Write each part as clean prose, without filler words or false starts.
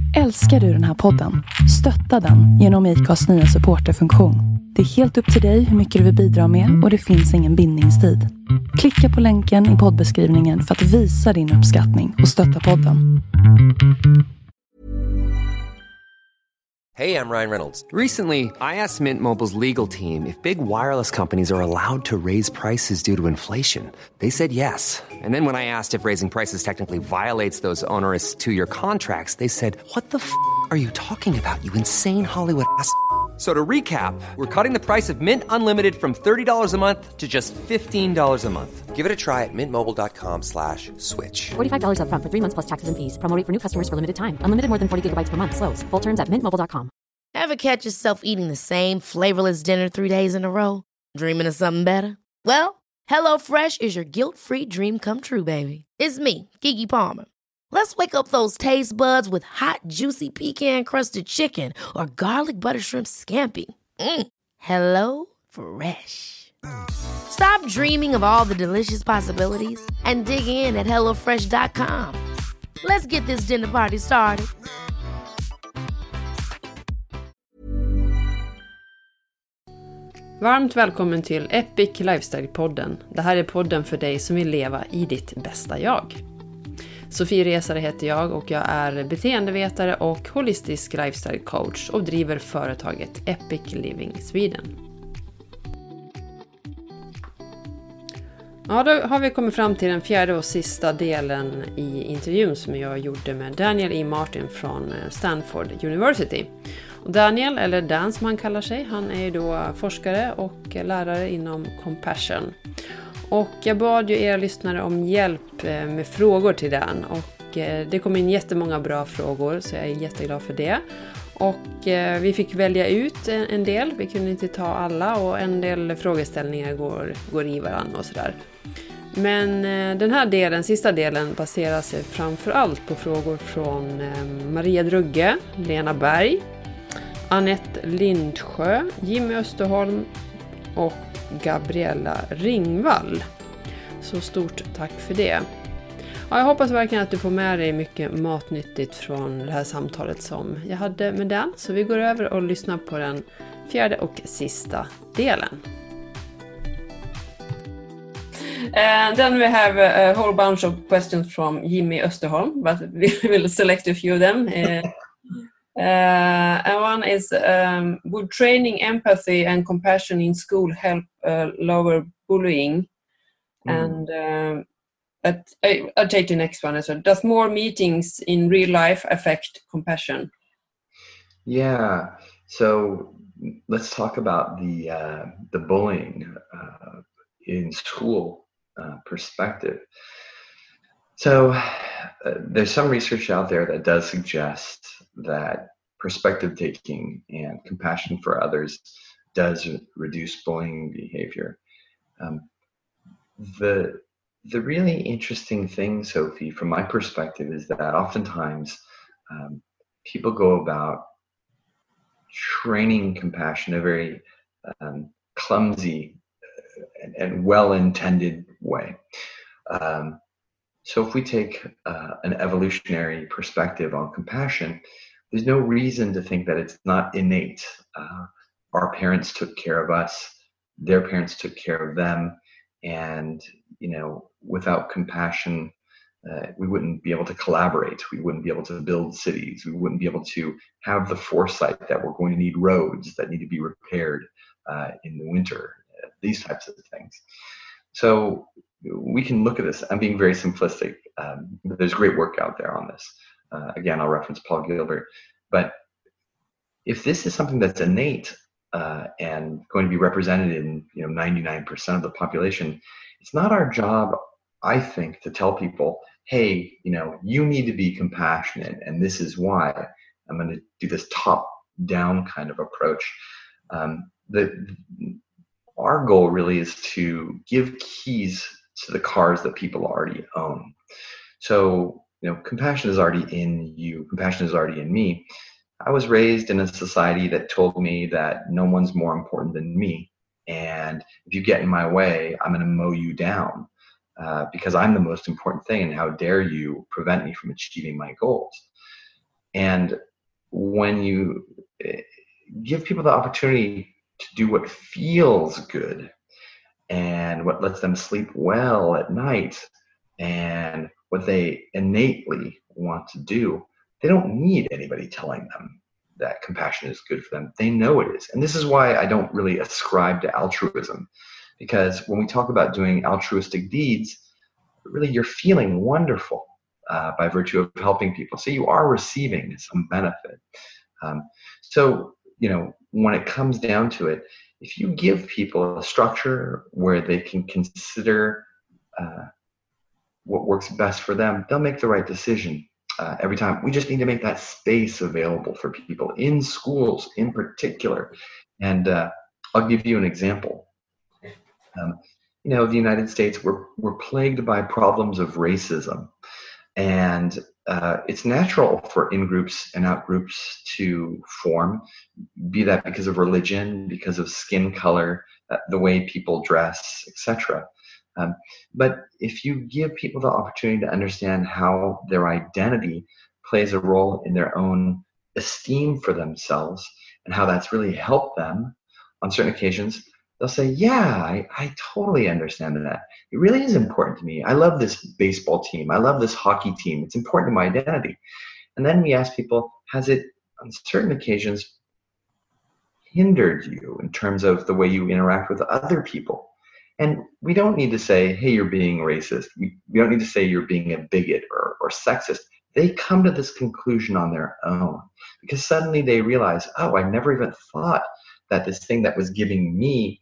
Älskar du den här podden? Stötta den genom IKAs nya supporterfunktion. Det är helt upp till dig hur mycket du vill bidra med och det finns ingen bindningstid. Klicka på länken i poddbeskrivningen för att visa din uppskattning och stötta podden. Hey, I'm Ryan Reynolds. Recently, I asked Mint Mobile's legal team if big wireless companies are allowed to raise prices due to inflation. They said yes. And then when I asked if raising prices technically violates those onerous two-year contracts, they said, "What the f*** are you talking about, you insane Hollywood ass?" So to recap, we're cutting the price of Mint Unlimited from $30 a month to just $15 a month. Give it a try at mintmobile.com/switch. $45 up front for 3 months plus taxes and fees. Promo rate for new customers for limited time. Unlimited more than 40 gigabytes per month. Slows full terms at mintmobile.com. Ever catch yourself eating the same flavorless dinner 3 days in a row? Dreaming of something better? Well, HelloFresh is your guilt-free dream come true, baby. It's me, Keke Palmer. Let's wake up those taste buds with hot, juicy pecan-crusted chicken or garlic butter shrimp scampi. Hello Fresh. Stop dreaming of all the delicious possibilities and dig in at HelloFresh.com. Let's get this dinner party started. Varmt välkommen till Epic Lifestyle-podden. Det här är podden för dig som vill leva i ditt bästa jag. Sofie Resare heter jag och jag är beteendevetare och holistisk lifestyle coach och driver företaget Epic Living Sweden. Ja, då har vi kommit fram till den fjärde och sista delen i intervjun som jag gjorde med Daniel E. Martin från Stanford University. Och Daniel, eller Dan som han kallar sig, han är ju då forskare och lärare inom compassion. Och jag bad ju era lyssnare om hjälp med frågor till Dan och det kom in jättemånga bra frågor så jag är jätteglad för det. Och vi fick välja ut en del, vi kunde inte ta alla och en del frågeställningar går i varandra och sådär. Men den här delen, sista delen, baserar sig framförallt på frågor från Maria Drugge, Lena Berg, Annette Lindsjö, Jimmy Österholm och Gabriella Ringvall. Så stort tack för det. Ja, jag hoppas verkligen att du får med dig mycket matnyttigt från det här samtalet som jag hade med Dan. Så vi går över och lyssnar på den fjärde och sista delen. And then we have a whole bunch of questions from Jimmy Österholm, but we will select a few of them. And one is, would training empathy and compassion in school help lower bullying? And I'll take the next one as well. Does more meetings in real life affect compassion? Yeah. So let's talk about the bullying in school perspective. So there's some research out there that does suggest that perspective taking and compassion for others does reduce bullying behavior. The really interesting thing, Sophie, from my perspective, is that oftentimes people go about training compassion in a very clumsy and well-intended way. So if we take an evolutionary perspective on compassion, there's no reason to think that it's not innate. Our parents took care of us, their parents took care of them, and without compassion, we wouldn't be able to collaborate. We wouldn't be able to build cities. We wouldn't be able to have the foresight that we're going to need roads that need to be repaired in the winter. These types of things. So we can look at this. I'm being very simplistic. There's great work out there on this. Again, I'll reference Paul Gilbert. But if this is something that's innate and going to be represented in 99% of the population, it's not our job, I think, to tell people, hey, you need to be compassionate, and this is why. I'm going to do this top-down kind of approach. Our goal really is to give keys to the cars that people already own. So, compassion is already in you. Compassion is already in me. I was raised in a society that told me that no one's more important than me. And if you get in my way, I'm going to mow you down because I'm the most important thing. And how dare you prevent me from achieving my goals? And when you give people the opportunity to do what feels good and what lets them sleep well at night and what they innately want to do, they don't need anybody telling them that compassion is good for them. They know it is. And this is why I don't really ascribe to altruism, because when we talk about doing altruistic deeds, really you're feeling wonderful by virtue of helping people. So you are receiving some benefit. So, when it comes down to it, if you give people a structure where they can consider what works best for them, they'll make the right decision every time. We just need to make that space available for people in schools in particular. And I'll give you an example. The United States, we're plagued by problems of racism. And it's natural for in-groups and out-groups to form, be that because of religion, because of skin color, the way people dress, etc. But if you give people the opportunity to understand how their identity plays a role in their own esteem for themselves and how that's really helped them on certain occasions, they'll say, yeah, I totally understand that. It really is important to me. I love this baseball team. I love this hockey team. It's important to my identity. And then we ask people, has it on certain occasions hindered you in terms of the way you interact with other people? And we don't need to say, hey, you're being racist. We don't need to say you're being a bigot or sexist. They come to this conclusion on their own because suddenly they realize, oh, I never even thought that this thing that was giving me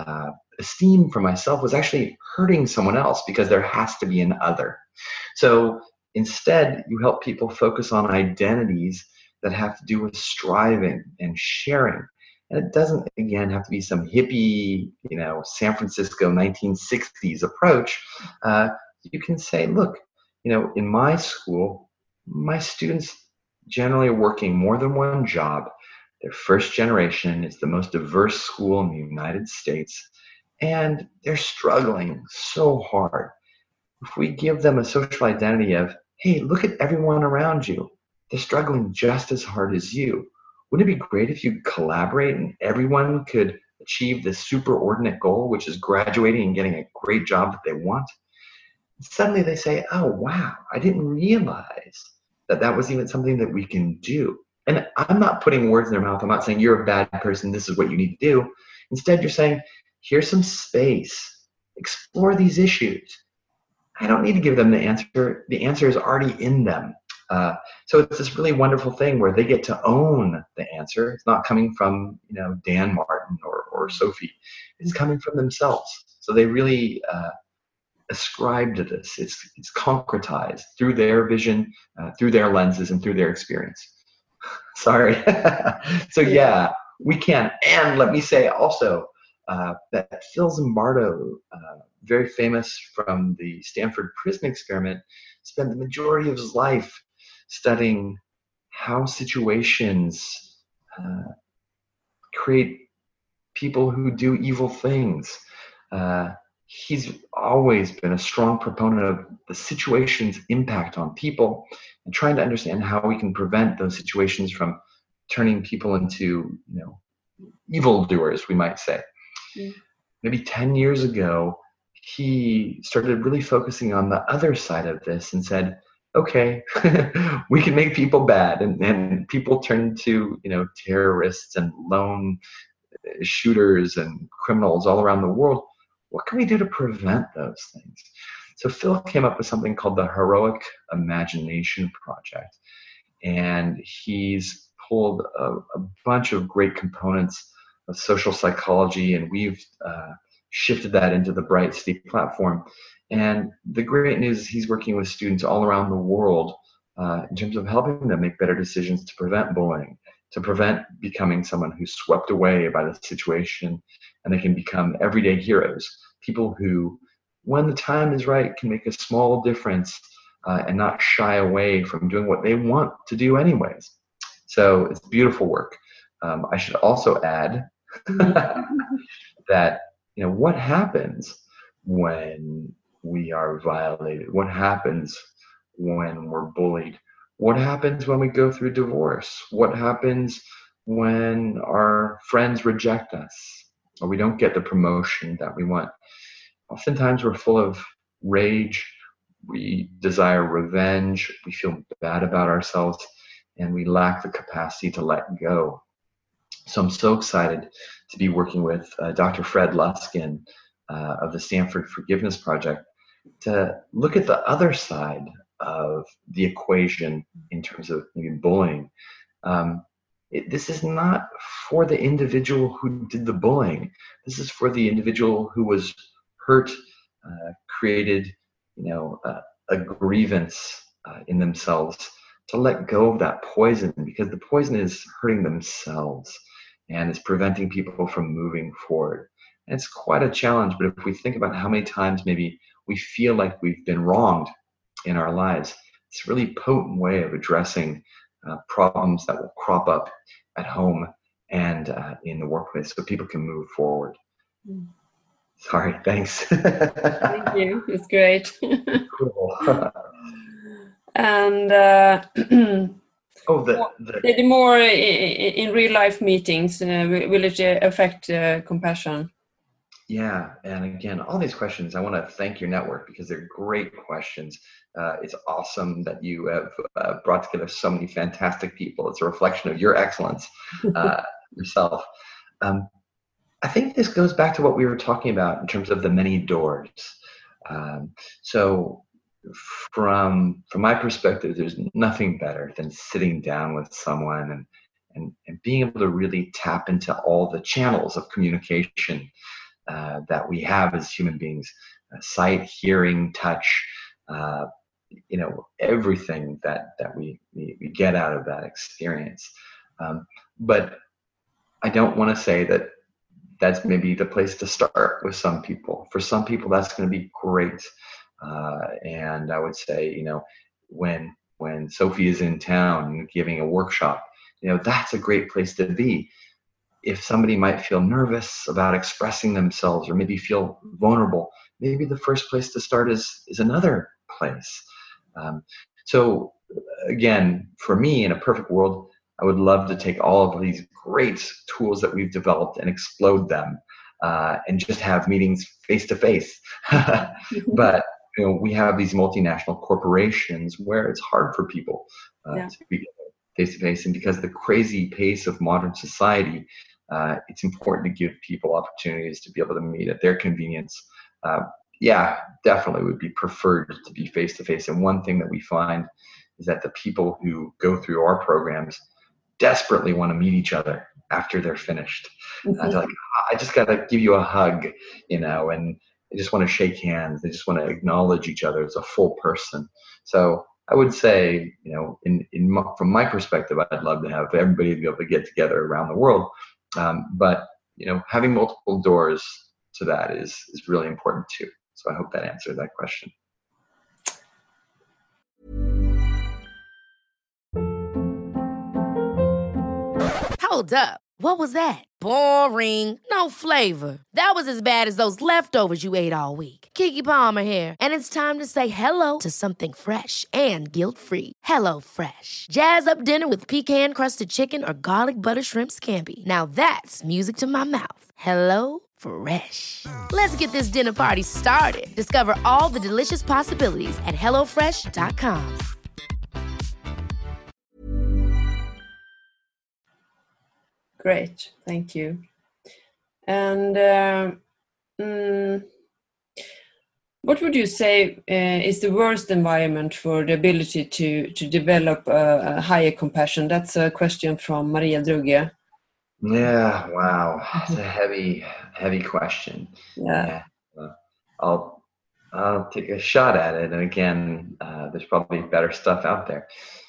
esteem for myself was actually hurting someone else, because there has to be an other. So instead, you help people focus on identities that have to do with striving and sharing. And it doesn't, again, have to be some hippie, San Francisco 1960s approach. You can say, look, in my school, my students generally are working more than one job. They're first generation. It's the most diverse school in the United States. And they're struggling so hard. If we give them a social identity of, hey, look at everyone around you. They're struggling just as hard as you. Wouldn't it be great if you collaborate and everyone could achieve this superordinate goal, which is graduating and getting a great job that they want? And suddenly they say, oh, wow, I didn't realize that was even something that we can do. And I'm not putting words in their mouth. I'm not saying you're a bad person, this is what you need to do. Instead, you're saying, here's some space. Explore these issues. I don't need to give them the answer. The answer is already in them. So it's this really wonderful thing where they get to own the answer. It's not coming from Dan Martin or Sophie. It's coming from themselves. So they really ascribe to this. It's concretized through their vision, through their lenses, and through their experience. Sorry. So yeah, we can. And let me say also that Phil Zimbardo, very famous from the Stanford Prison Experiment, spent the majority of his life studying how situations create people who do evil things. He's always been a strong proponent of the situation's impact on people and trying to understand how we can prevent those situations from turning people into, evildoers, we might say. Mm. Maybe 10 years ago, he started really focusing on the other side of this and said, okay, we can make people bad, and people turn to, terrorists and lone shooters and criminals all around the world. What can we do to prevent those things? So Phil came up with something called the Heroic Imagination Project. And he's pulled a bunch of great components of social psychology, and we've shifted that into the Brightsty platform. And the great news is he's working with students all around the world in terms of helping them make better decisions to prevent bullying, to prevent becoming someone who's swept away by the situation, and they can become everyday heroes, people who, when the time is right, can make a small difference and not shy away from doing what they want to do anyways. So it's beautiful work. I should also add that, what happens when we are violated? What happens when we're bullied? What happens when we go through divorce? What happens when our friends reject us or we don't get the promotion that we want? Oftentimes we're full of rage, we desire revenge, we feel bad about ourselves, and we lack the capacity to let go. So I'm so excited to be working with Dr. Fred Luskin of the Stanford Forgiveness Project to look at the other side of the equation in terms of maybe bullying. This is not for the individual who did the bullying. This is for the individual who was hurt, created, a grievance in themselves, to let go of that poison, because the poison is hurting themselves and it's preventing people from moving forward. And it's quite a challenge, but if we think about how many times maybe we feel like we've been wronged in our lives, it's a really potent way of addressing problems that will crop up at home and in the workplace so people can move forward. Sorry, thanks. Thank you. It's great. Cool. And the more in real life meetings, will it affect compassion? Yeah, and again, all these questions, I want to thank your network because they're great questions. It's awesome that you have brought together so many fantastic people. It's a reflection of your excellence yourself. I think this goes back to what we were talking about in terms of the many doors. So from my perspective, there's nothing better than sitting down with someone and being able to really tap into all the channels of communication that we have as human beings, sight, hearing, touch, everything that we get out of that experience. But I don't want to say that that's maybe the place to start with some people. For some people, that's going to be great. And I would say, when Sophie is in town giving a workshop, that's a great place to be. If somebody might feel nervous about expressing themselves or maybe feel vulnerable, maybe the first place to start is another place. So again, for me, in a perfect world, I would love to take all of these great tools that we've developed and explode them and just have meetings face to face. But we have these multinational corporations where it's hard for people to be face to face, and because of the crazy pace of modern society, it's important to give people opportunities to be able to meet at their convenience. Definitely would be preferred to be face to face. And one thing that we find is that the people who go through our programs desperately want to meet each other after they're finished. They're like, I just got to give you a hug, and they just want to shake hands. They just want to acknowledge each other as a full person. So I would say, from my perspective, I'd love to have everybody be able to get together around the world. But having multiple doors to that is really important too. So I hope that answered that question. Hold up. What was that? Boring. No flavor. That was as bad as those leftovers you ate all week. Keke Palmer here, and it's time to say hello to something fresh and guilt-free. Hello Fresh. Jazz up dinner with pecan-crusted chicken or garlic butter shrimp scampi. Now that's music to my mouth. Hello Fresh. Let's get this dinner party started. Discover all the delicious possibilities at HelloFresh.com. Great, thank you. And what would you say is the worst environment for the ability to develop a higher compassion? That's a question from Maria Drugge. Yeah, wow. It's a heavy question. Yeah. I'll take a shot at it. And again, there's probably better stuff out there.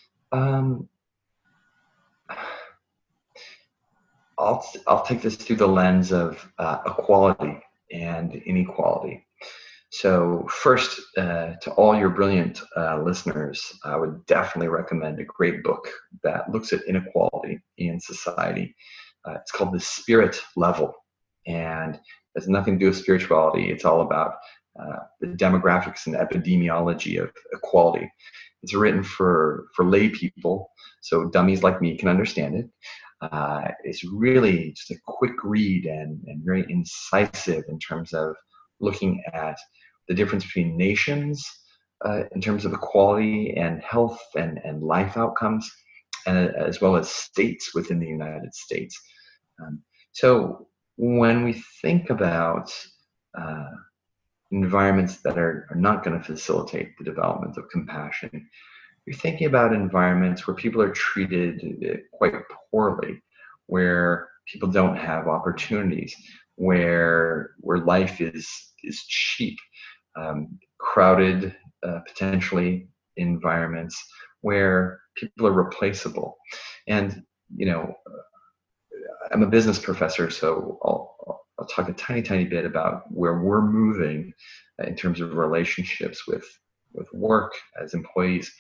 I'll take this through the lens of equality and inequality. So first, to all your brilliant listeners, I would definitely recommend a great book that looks at inequality in society. It's called The Spirit Level, and it has nothing to do with spirituality. It's all about the demographics and epidemiology of equality. It's written for lay people, so dummies like me can understand it. It's really just a quick read and very incisive in terms of looking at the difference between nations in terms of equality and health and life outcomes, and as well as states within the United States. So when we think about environments that are not going to facilitate the development of compassion, you're thinking about environments where people are treated quite poorly, where people don't have opportunities, where life is cheap, crowded, potentially environments where people are replaceable. And I'm a business professor, so I'll talk a tiny bit about where we're moving in terms of relationships with work as employees.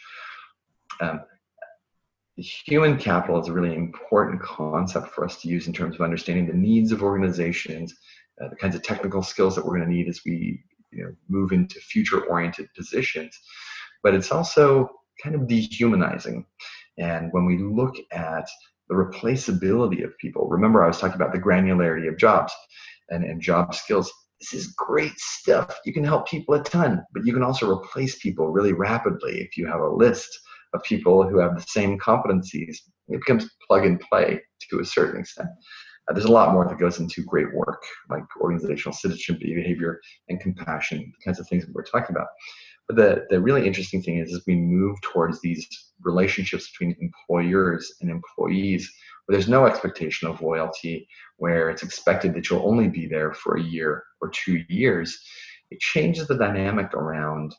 Human capital is a really important concept for us to use in terms of understanding the needs of organizations, the kinds of technical skills that we're going to need as we move into future-oriented positions. But it's also kind of dehumanizing. And when we look at the replaceability of people, remember I was talking about the granularity of jobs and job skills. This is great stuff. You can help people a ton, but you can also replace people really rapidly if you have a list of people who have the same competencies. It becomes plug and play to a certain extent. There's a lot more that goes into great work, like organizational citizenship behavior and compassion, the kinds of things that we're talking about. But the really interesting thing is, as we move towards these relationships between employers and employees, where there's no expectation of loyalty, where it's expected that you'll only be there for a year or 2 years, it changes the dynamic around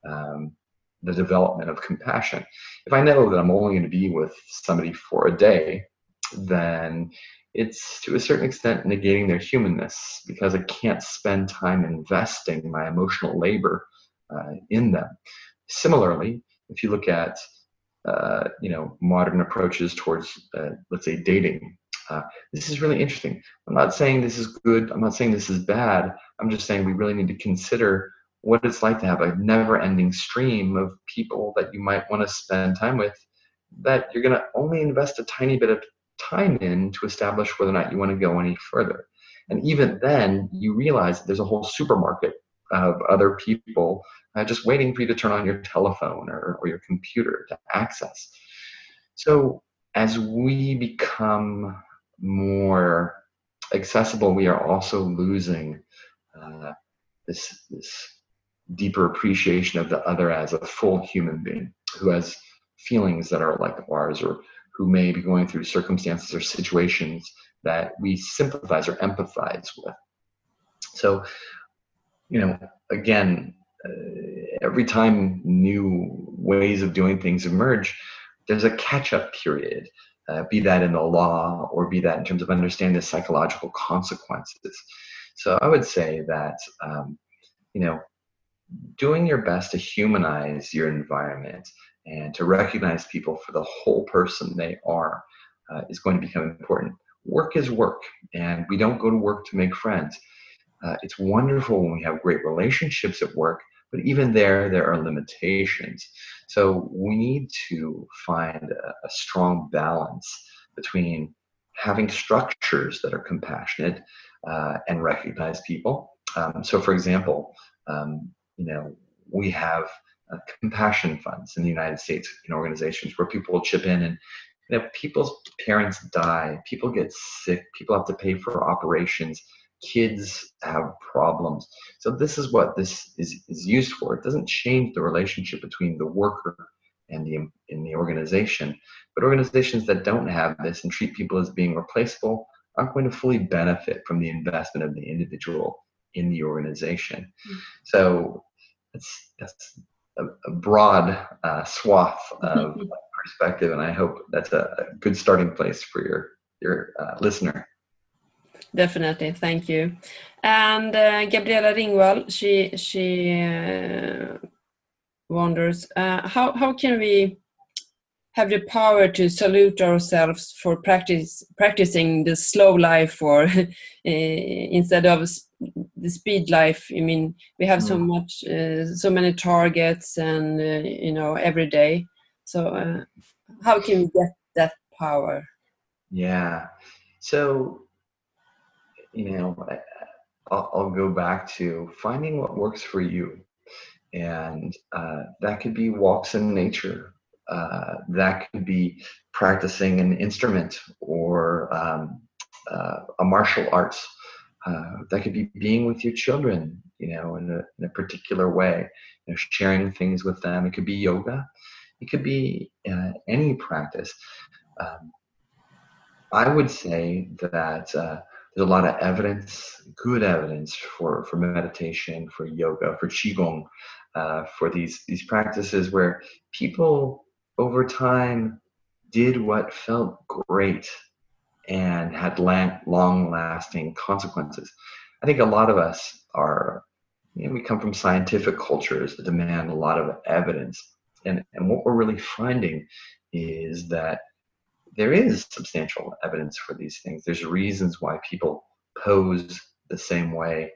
the development of compassion. If I know that I'm only going to be with somebody for a day, then it's to a certain extent negating their humanness, because I can't spend time investing my emotional labor in them. Similarly, if you look at modern approaches towards let's say dating, this is really interesting. I'm not saying this is good, I'm not saying this is bad, I'm just saying we really need to consider what it's like to have a never-ending stream of people that you might want to spend time with, that you're going to only invest a tiny bit of time in to establish whether or not you want to go any further. And even then, you realize that there's a whole supermarket of other people just waiting for you to turn on your telephone or your computer to access. So as we become more accessible, we are also losing this deeper appreciation of the other as a full human being who has feelings that are like ours, or who may be going through circumstances or situations that we sympathize or empathize with. So, again, every time new ways of doing things emerge, there's a catch-up period, be that in the law or be that in terms of understanding the psychological consequences. So I would say that, doing your best to humanize your environment and to recognize people for the whole person they are is going to become important. Work is work, and we don't go to work to make friends. It's wonderful when we have great relationships at work, but even there are limitations. So we need to find a strong balance between having structures that are compassionate and recognize people. So for example, we have compassion funds in the United States in organizations where people will chip in, and people's parents die, people get sick, people have to pay for operations, kids have problems. So this is what this is used for. It doesn't change the relationship between the worker and the organization, but organizations that don't have this and treat people as being replaceable aren't going to fully benefit from the investment of the individual in the organization. So that's a broad swath of perspective, and I hope that's a good starting place for your listener. Definitely, thank you. And Gabriella Ringwall, she wonders how can we have the power to salute ourselves for practicing the slow life, or instead of the speed life. I mean, we have so much, so many targets, and every day. So how can we get that power? Yeah. So, I'll go back to finding what works for you. And that could be walks in nature. That could be practicing an instrument or a martial arts. That could be being with your children, in a particular way, sharing things with them. It could be yoga. It could be any practice. I would say that there's a lot of evidence, good evidence for meditation, for yoga, for qigong, for these practices where people over time did what felt great and had long-lasting consequences. I think a lot of us are, we come from scientific cultures that demand a lot of evidence. And what we're really finding is that there is substantial evidence for these things. There's reasons why people pose the same way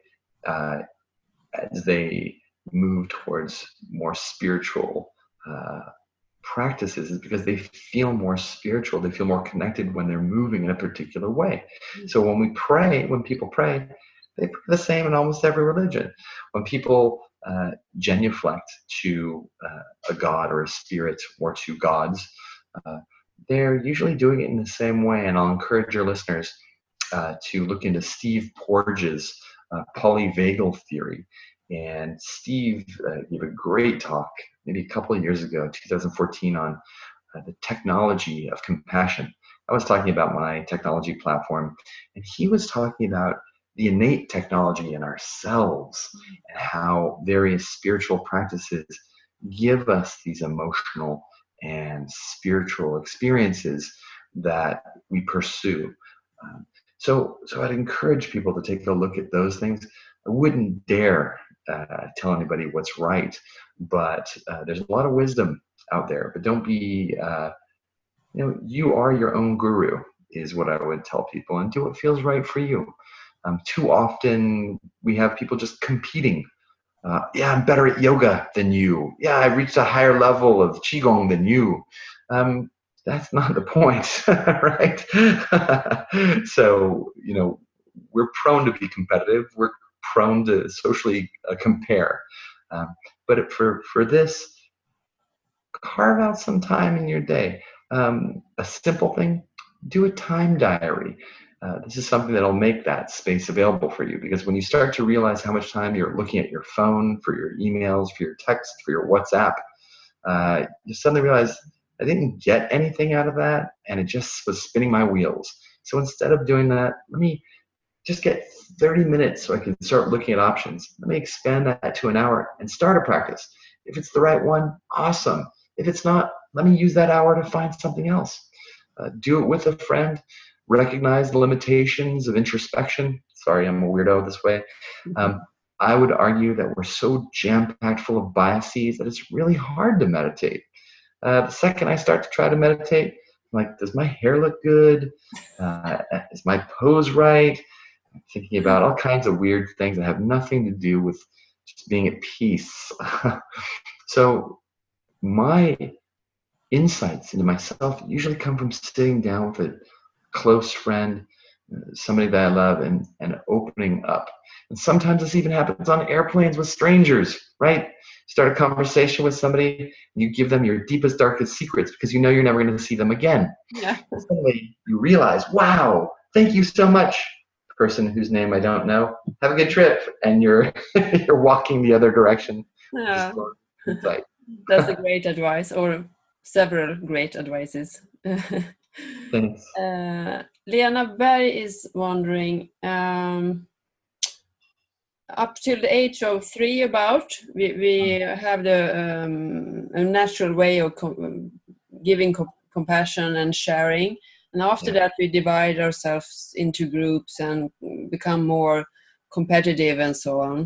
as they move towards more spiritual practices, is because they feel more spiritual. They feel more connected when they're moving in a particular way. So when people pray, they pray the same in almost every religion. When people genuflect to a god or a spirit or to gods, they're usually doing it in the same way. And I'll encourage your listeners to look into Steve Porges' polyvagal theory. And Steve gave a great talk maybe a couple of years ago, 2014, on the technology of compassion. I was talking about my technology platform, and he was talking about the innate technology in ourselves and how various spiritual practices give us these emotional and spiritual experiences that we pursue. So I'd encourage people to take a look at those things. I wouldn't dare tell anybody what's right, but there's a lot of wisdom out there. But don't be, you are your own guru, is what I would tell people, and do what feels right for you. Too often we have people just competing. Yeah, I'm better at yoga than you. Yeah, I reached a higher level of qigong than you. That's not the point, right? So, we're prone to be competitive. We're prone to socially compare. But for this, carve out some time in your day. A simple thing, do a time diary. This is something that'll make that space available for you, because when you start to realize how much time you're looking at your phone, for your emails, for your text, for your WhatsApp, you suddenly realize, I didn't get anything out of that, and it just was spinning my wheels. So instead of doing that, let me just get 30 minutes so I can start looking at options. Let me expand that to an hour and start a practice. If it's the right one, awesome. If it's not, let me use that hour to find something else. Do it with a friend. Recognize the limitations of introspection. Sorry, I'm a weirdo this way. I would argue that we're so jam-packed full of biases that it's really hard to meditate. The second I start to try to meditate, I'm like, does my hair look good? Is my pose right? I'm thinking about all kinds of weird things that have nothing to do with just being at peace. So my insights into myself usually come from sitting down with a close friend, somebody that I love, and opening up. And sometimes this even happens on airplanes with strangers, right? Start a conversation with somebody, you give them your deepest, darkest secrets because you know you're never going to see them again. Yeah. And suddenly you realize, wow, thank you so much, person whose name I don't know. Have a good trip. And you're walking the other direction. Yeah. Like, that's a great advice, or several great advices. Thanks. Lena Berg is wondering, up till the age of 3, we have the a natural way of giving compassion and sharing, and after that we divide ourselves into groups and become more competitive and so on.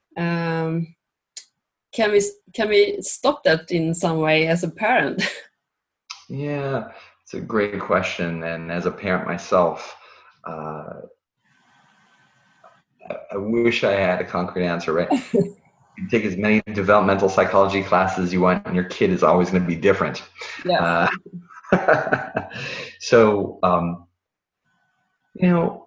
Can we stop that in some way as a parent? Yeah, it's a great question. And as a parent myself, I wish I had a concrete answer, right? You take as many developmental psychology classes as you want, and your kid is always going to be different. Yeah. So, you know,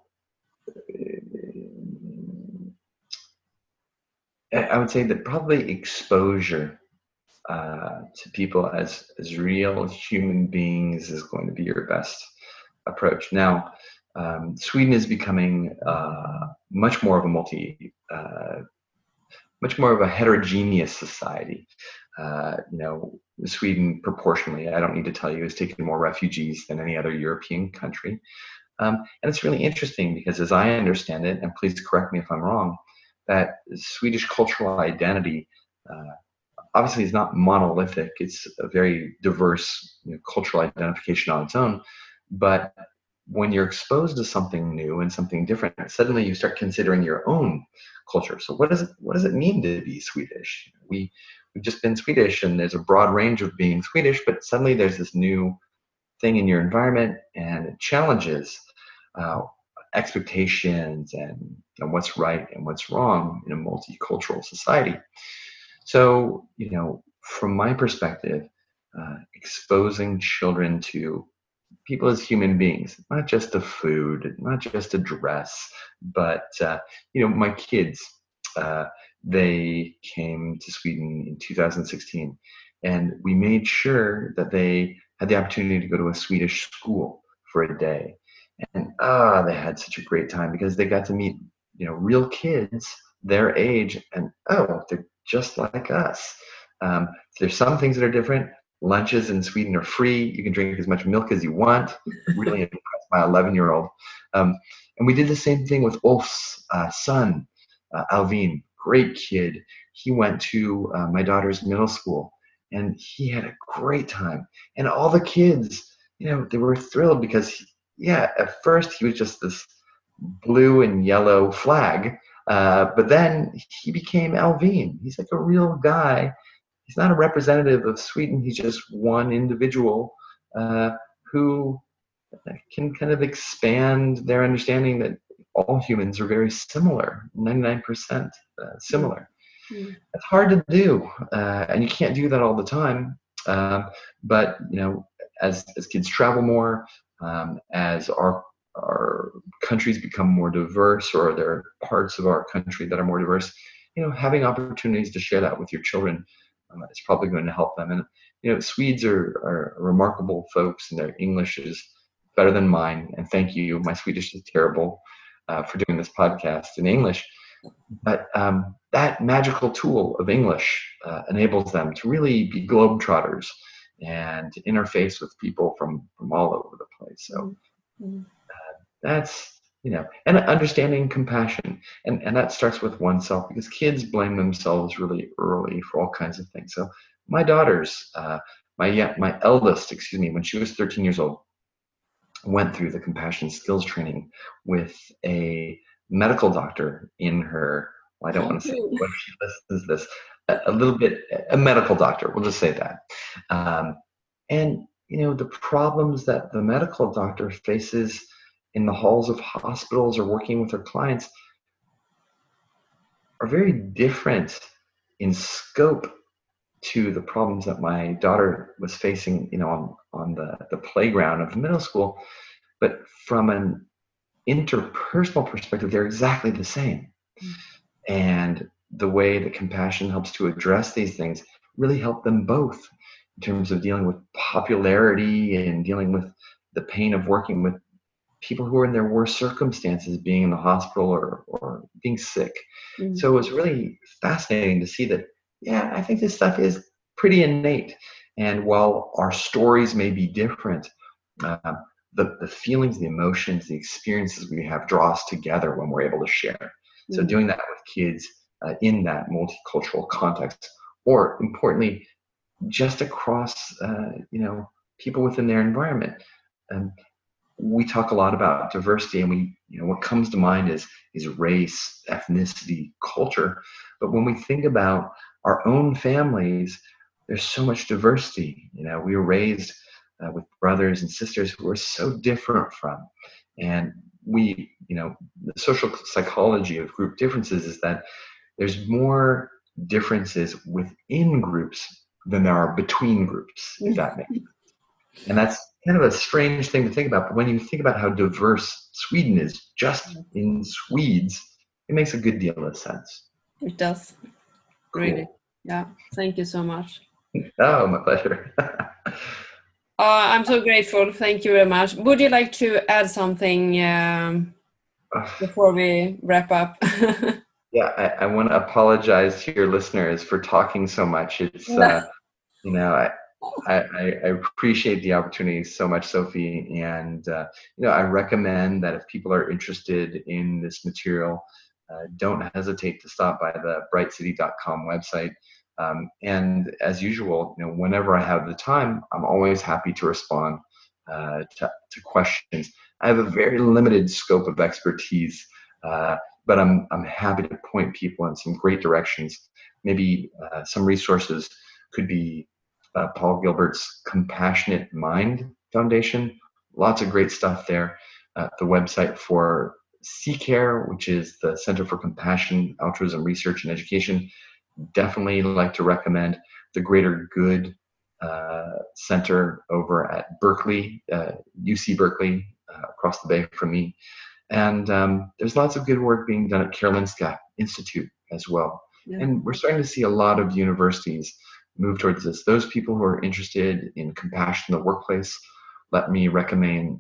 I would say that probably exposure to people as real human beings is going to be your best approach. Now, Sweden is becoming much more of a heterogeneous society. Sweden proportionally, I don't need to tell you, has taken more refugees than any other European country. And it's really interesting because as I understand it, and please correct me if I'm wrong, that Swedish cultural identity obviously is not monolithic. It's a very diverse cultural identification on its own. But when you're exposed to something new and something different, suddenly you start considering your own culture. So what does it mean to be Swedish? We've just been Swedish, and there's a broad range of being Swedish, but suddenly there's this new thing in your environment, and it challenges expectations and what's right and what's wrong in a multicultural society. So, from my perspective, exposing children to people as human beings, not just a food, not just a dress, but, my kids, they came to Sweden in 2016, and we made sure that they had the opportunity to go to a Swedish school for a day. And they had such a great time because they got to meet, real kids their age, and they're just like us. There's some things that are different. Lunches in Sweden are free. You can drink as much milk as you want. Really impressed my 11-year-old. And we did the same thing with Ulf's son, Alvin. Great kid. He went to my daughter's middle school, and he had a great time. And all the kids, they were thrilled because, at first he was just this blue and yellow flag, but then he became Alvin. He's like a real guy. He's not a representative of Sweden. He's just one individual who can kind of expand their understanding that all humans are very similar, 99% similar. Mm. It's hard to do, and you can't do that all the time. But as kids travel more, as our countries become more diverse, or there are parts of our country that are more diverse, having opportunities to share that with your children is probably going to help them. And Swedes are remarkable folks, and their English is better than mine. And thank you. My Swedish is terrible for doing this podcast in English. But that magical tool of English enables them to really be globetrotters and interface with people from all over the place. So that's, and understanding compassion. And that starts with oneself, because kids blame themselves really early for all kinds of things. So my daughters, my eldest, when she was 13 years old, went through the compassion skills training with a medical doctor in her, I don't want to say what she listens to this, a medical doctor, we'll just say that. And the problems that the medical doctor faces in the halls of hospitals or working with her clients are very different in scope to the problems that my daughter was facing, on the playground of middle school. But from an interpersonal perspective, they're exactly the same. And the way that compassion helps to address these things really help them both in terms of dealing with popularity and dealing with the pain of working with people who are in their worst circumstances, being in the hospital or being sick. Mm-hmm. So it was really fascinating to see that, I think this stuff is pretty innate. And while our stories may be different, the feelings, the emotions, the experiences we have draw us together when we're able to share. Mm-hmm. So doing that with kids in that multicultural context, or importantly, just across, people within their environment. We talk a lot about diversity, and what comes to mind is race, ethnicity, culture. But when we think about our own families, there's so much diversity. We were raised with brothers and sisters who are so different from, and the social psychology of group differences is that there's more differences within groups than there are between groups, if that makes sense. And that's kind of a strange thing to think about. But when you think about how diverse Sweden is just in Swedes, it makes a good deal of sense. It does. Cool. Really. Yeah. Thank you so much. Oh, my pleasure. I'm so grateful. Thank you very much. Would you like to add something before we wrap up? Yeah, I want to apologize to your listeners for talking so much. It's, I appreciate the opportunity so much, Sophie. And, I recommend that if people are interested in this material, don't hesitate to stop by the brightcity.com website. And as usual, whenever I have the time, I'm always happy to respond to questions. I have a very limited scope of expertise, but I'm happy to point people in some great directions. Maybe some resources could be Paul Gilbert's Compassionate Mind Foundation. Lots of great stuff there. The website for CCARE, which is the Center for Compassion, Altruism, Research, and Education. Definitely like to recommend the Greater Good Center over at Berkeley, UC Berkeley, across the bay from me. And there's lots of good work being done at Karolinska Institute as well. Yeah. And we're starting to see a lot of universities move towards this. Those people who are interested in compassion in the workplace, let me recommend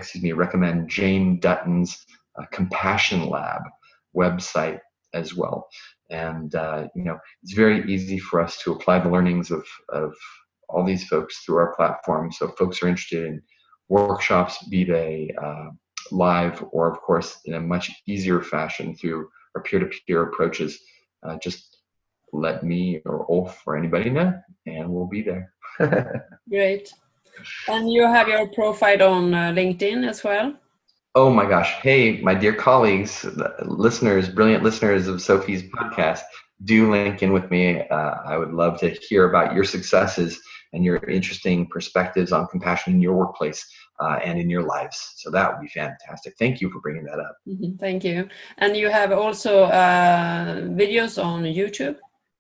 Jane Dutton's Compassion Lab website as well. And, it's very easy for us to apply the learnings of all these folks through our platform. So if folks are interested in workshops, be they live or, of course, in a much easier fashion through our peer-to-peer approaches, just let me or Ulf or anybody know, and we'll be there. Great. And you have your profile on LinkedIn as well? Oh my gosh. Hey, my dear colleagues, listeners, brilliant listeners of Sophie's podcast, do link in with me. I would love to hear about your successes and your interesting perspectives on compassion in your workplace and in your lives. So that would be fantastic. Thank you for bringing that up. Mm-hmm. Thank you. And you have also videos on YouTube?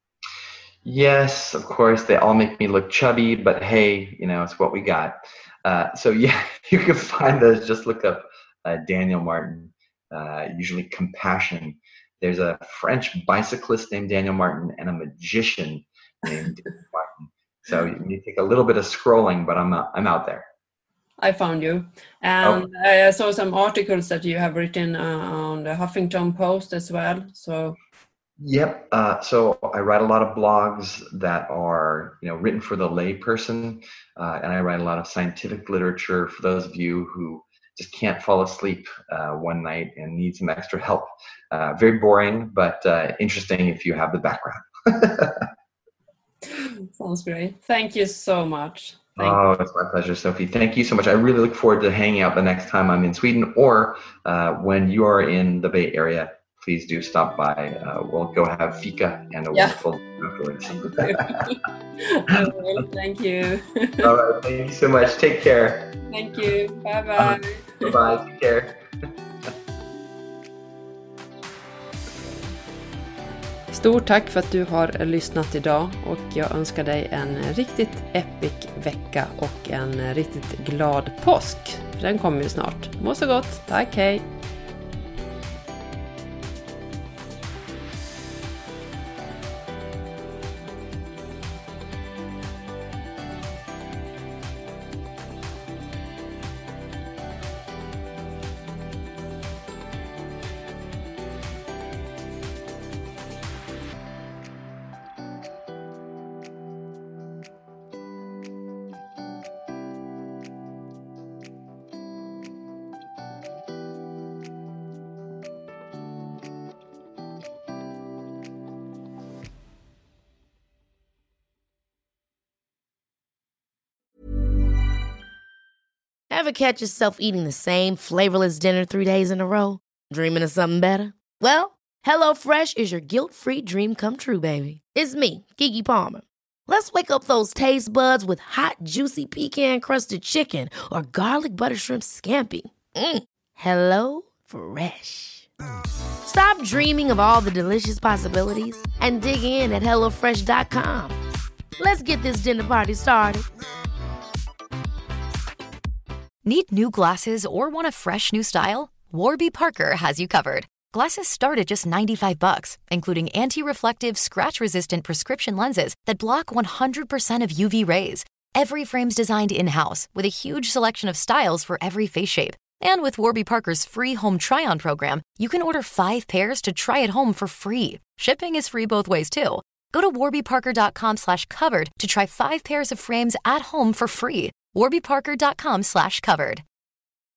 Yes, of course. They all make me look chubby, but hey, it's what we got. So yeah, you can find those. Just look up Daniel Martin, usually compassion. There's a French bicyclist named Daniel Martin and a magician named Daniel Martin. So you need to take a little bit of scrolling, but I'm out there. I found you. And I saw some articles that you have written on the Huffington Post as well. So. Yep. So I write a lot of blogs that are, written for the lay person, and I write a lot of scientific literature for those of you who just can't fall asleep one night and need some extra help. Very boring, but interesting if you have the background. Sounds great. Thank you so much. It's my pleasure, Sophie. Thank you so much. I really look forward to hanging out the next time I'm in Sweden, or when you are in the Bay Area. Please do stop by. We'll go have fika and a wonderful afterwards. Thank you. All right. Thank you so much. Take care. Thank you. Bye-bye. Bye-bye. Take care. Stort tack för att du har lyssnat idag, och jag önskar dig en riktigt epic vecka och en riktigt glad påsk. För den kommer ju snart. Må så gott. Tack, hej. Ever catch yourself eating the same flavorless dinner 3 days in a row? Dreaming of something better? Well, HelloFresh is your guilt-free dream come true, baby. It's me, Keke Palmer. Let's wake up those taste buds with hot, juicy pecan-crusted chicken or garlic butter shrimp scampi. Hello Fresh. Stop dreaming of all the delicious possibilities and dig in at HelloFresh.com. Let's get this dinner party started. Need new glasses or want a fresh new style? Warby Parker has you covered. Glasses start at just $95, including anti-reflective, scratch-resistant prescription lenses that block 100% of UV rays. Every frame's designed in-house with a huge selection of styles for every face shape. And with Warby Parker's free home try-on program, you can order 5 pairs to try at home for free. Shipping is free both ways, too. Go to warbyparker.com/covered to try 5 pairs of frames at home for free. warbyparker.com/covered.